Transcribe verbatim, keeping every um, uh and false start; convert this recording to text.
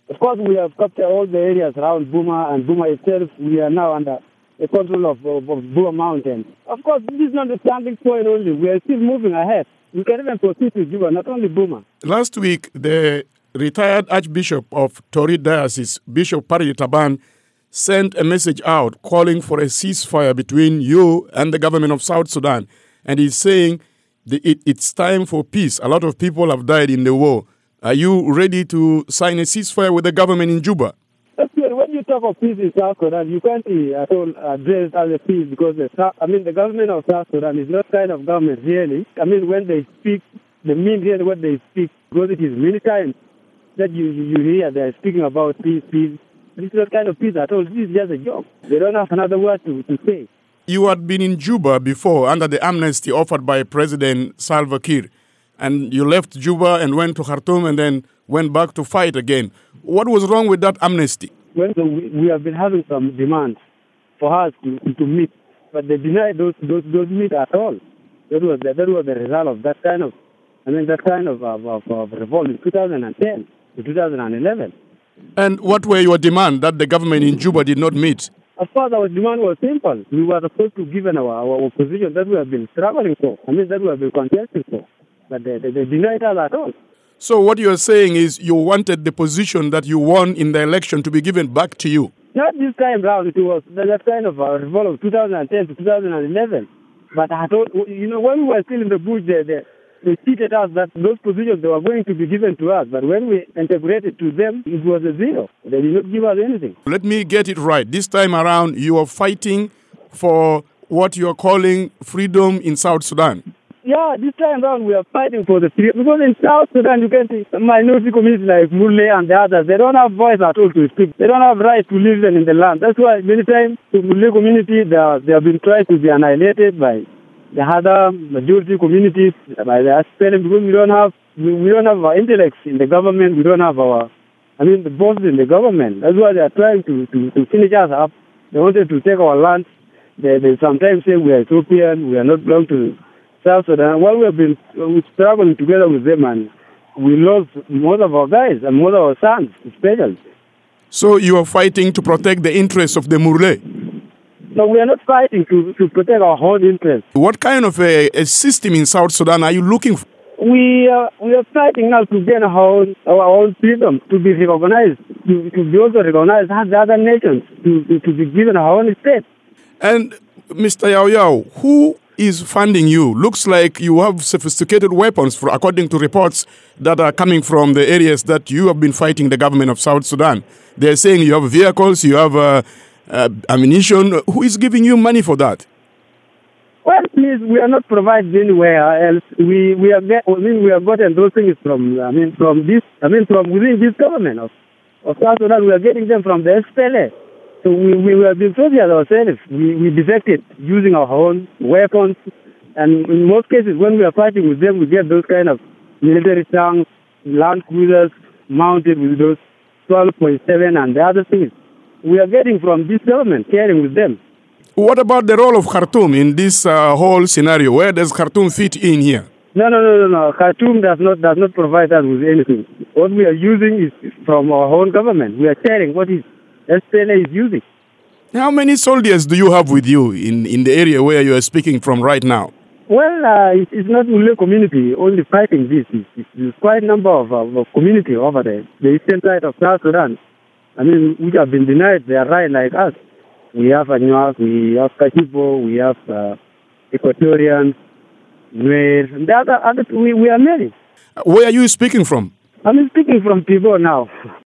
Of course, we have captured all the areas around Buma and Buma itself. We are now under the control of, of, of Buma Mountain. Of course, this is not the starting point only. We are still moving ahead. We can even proceed to Juba, not only Buma. Last week, the retired Archbishop of Tori Diocese, Bishop Pari Taban, sent a message out calling for a ceasefire between you and the government of South Sudan. And he's saying that it, it's time for peace. A lot of people have died in the war. Are you ready to sign a ceasefire with the government in Juba? When you talk of peace in South Sudan, you can't at all address it as a peace because the, I mean the government of South Sudan is not kind of government really. I mean when they speak, they mean really what they speak because it is many times that you, you hear they're speaking about peace, peace. This is not kind of peace at all. This is just a joke. They don't have another word to, to say. You had been in Juba before under the amnesty offered by President Salva Kiir, and you left Juba and went to Khartoum and then went back to fight again. What was wrong with that amnesty? Well, so we, we have been having some demands for us to, to meet, but they denied those those those meet at all. That was the, that was the result of that kind of, I mean, that kind of of, of, of revolt in two thousand ten to two thousand eleven. And what were your demands that the government in Juba did not meet? Of course, our demand was simple. We were supposed to give our, our, our position that we have been struggling for. I mean, that we have been contesting for. But they, they, they denied us at all. So what you are saying is you wanted the position that you won in the election to be given back to you? Not this time round. It was that kind of a revolt of two thousand ten to two thousand eleven. But I thought, you know, when we were still in the bush, they, they, they cheated us that those positions they were going to be given to us. But when we integrated to them, it was a zero. They did not give us anything. Let me get it right. This time around, you are fighting for what you are calling freedom in South Sudan. Yeah, this time around we are fighting for the freedom. Because in South Sudan, you can see minority communities like Murle and the others, they don't have voice at all to speak. They don't have right to live in the land. That's why many times the Murle community, they, are, they have been trying to be annihilated by the other majority communities, by the aspirant, because we don't have we, we don't have our intellects in the government. We don't have our, I mean, the bosses in the government. That's why they are trying to, to, to finish us up. They wanted to take our land. They, they sometimes say we are Ethiopian, we are not belong to South Sudan. Well, we have been we struggling together with them, and we lost most of our guys and most of our sons, especially. So you are fighting to protect the interests of the Murle? No, we are not fighting to, to protect our own interests. What kind of a, a system in South Sudan are you looking for? We are, we are fighting now to gain our own, our own freedom, to be recognized, to, to be also recognized as the other nations, to, to, to be given our own state. And Mister Yao Yao, who is funding you? Looks like you have sophisticated weapons, for, according to reports that are coming from the areas that you have been fighting the government of South Sudan. They're saying you have vehicles, you have uh, uh, ammunition. Who is giving you money for that? Well, please, we are not provided anywhere else. We we are get, I mean we have gotten those things from I mean from this I mean from within this government of, of South Sudan. We are getting them from the S P L A. So we, we have been soldiers ourselves. We, we defected using our own weapons. And in most cases, when we are fighting with them, we get those kind of military tanks, land cruisers mounted with those twelve point seven and the other things. We are getting from this government, sharing with them. What about the role of Khartoum in this uh, whole scenario? Where does Khartoum fit in here? No, no, no, no, no. Khartoum does not does not provide us with anything. What we are using is from our own government. We are sharing what is S P L A is using. How many soldiers do you have with you in, in the area where you are speaking from right now? Well, uh, it, it's not only community only fighting this. It's, it's quite a number of, of, of community over there, the eastern side of South Sudan. I mean, which have been denied their right like us. We have Anuak, we have Kashibo, we have uh, Equatorians, Nuer, and the other, other we, we are many. Where are you speaking from? I'm speaking from Pibo now.